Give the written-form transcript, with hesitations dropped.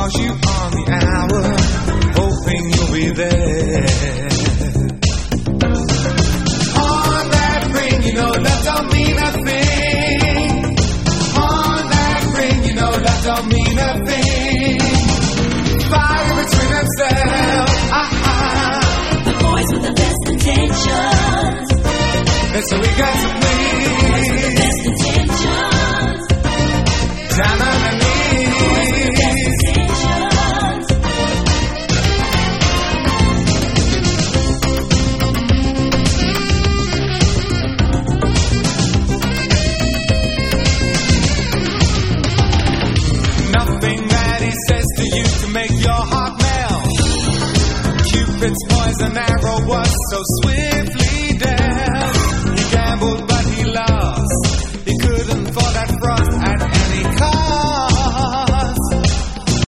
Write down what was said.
cause you on the hour, hoping you'll be there. On that ring, you know that don't mean a thing. On that ring, you know that don't mean a thing. Fighting between themselves. The boys with the best intentions. And so we got to please. Boys with the best intentions. Down on the knees. Boys with the best intentions. Nothing that he says to you to make your heart melt. Cupid's poison arrow was so swift.